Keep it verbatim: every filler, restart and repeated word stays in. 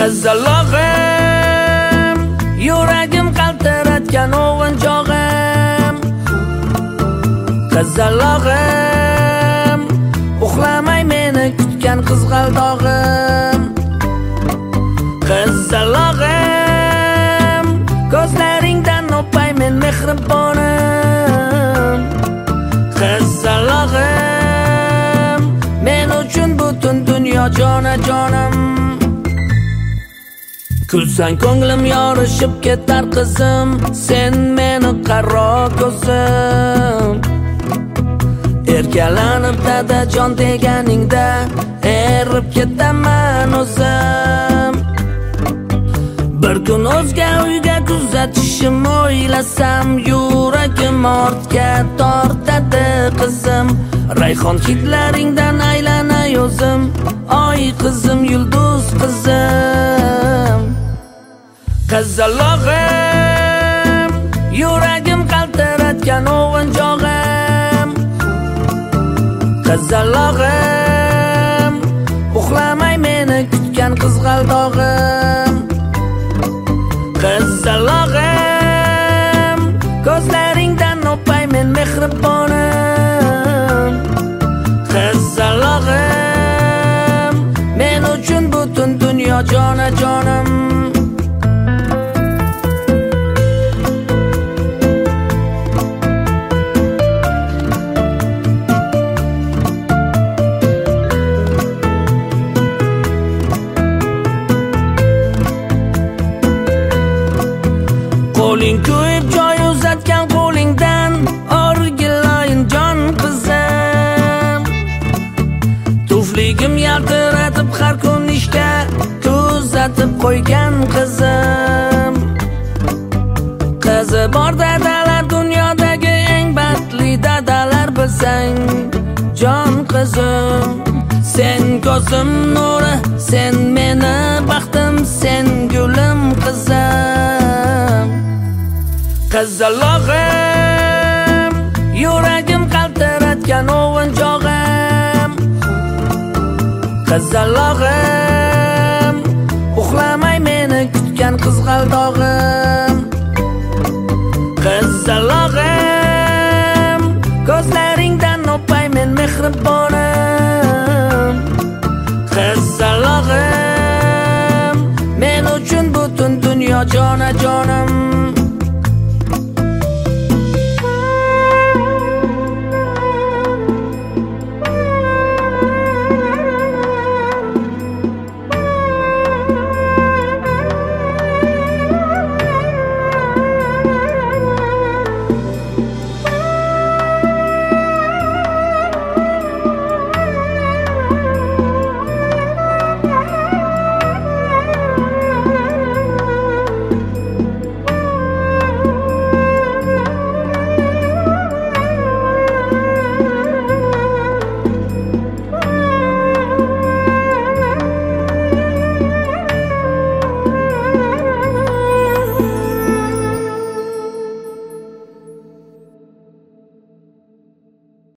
qizalog'im, yuragim qaltiratgan o'g'inchog'im. Qizalog'im, uxlamay meni kutgan qizg'aldog'im. Qizalog'im, ko'zlaringdan o'pay men mehribonim. Qizalog'im, men uchun butun dunyo jonajonim. Kulsang ko'nglim yorishib ketar qizim, sen meni qaro ko'zim. Erkalanib dadajon deganingda erib ketaman o'zim. Bir kun o'zga uyga kuzatishim o'ylasam, yuragim ortga tortadi qizim. Rayhon hidlaringdan aylanay o'zim, oy qizim, yulduz qizim. Qizalog'im, yuragim qaltiratgan o'g'inchog'im. Qizalog'im, uxlamay meni kutgan qizg'aldog'im. Qizalog'im, ko'zlaringdan o'pay men mehribonim. Qizalog'im, men uchun butun dunyo jonajonim. Qo'ling kuyib joy uzatgan qo'lingdan o'rgilayin jon qizim. Tufligim yaltiratib har kun ishga kuzatib qo'ygan qizim. Qizi bor dadalar dunyodagi eng baxtli dadalar bilsang jon qizim. Sen ko'zim nuri, sen meni baxtim, sen gulim qizim. Qizalog'im, yuragim qaltiratgan o'g'inchog'im. Qizalog'im, uxlamay meni kutgan qizg'aldog'im. Qizalog'im, ko'zlaringdan o'pay men mehribonim. Qizalog'im, men uchun butun dunyo jonajonim.